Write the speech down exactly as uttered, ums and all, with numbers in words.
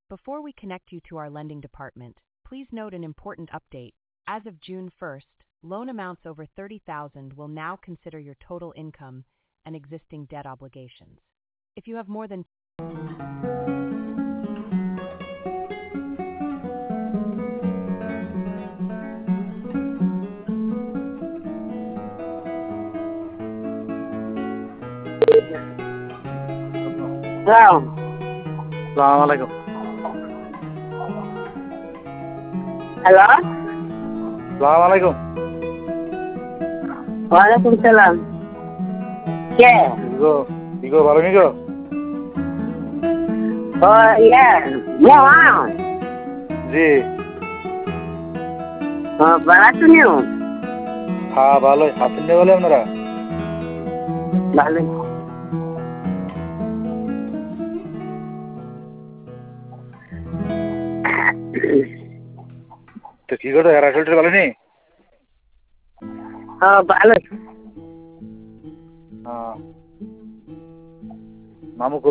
Before we connect you to our lending department, please note an important update. As of June first, loan amounts over thirty thousand will now consider your total income and existing debt obligations. If you have more than Hello. Assalamu alaikum. Hello. Assalamu alaikum. Walaikum salam. K? Igo, Igo ভালো নিগো? ও ইয়া, ইয়া। জি। ও ভালো শুনিও। হ্যাঁ ভালো, আছেন নি বলে আপনারা? ভালো। তো কি করো এরা চলতে ভালো নি? ও ভালো। হ্যাঁ। মামু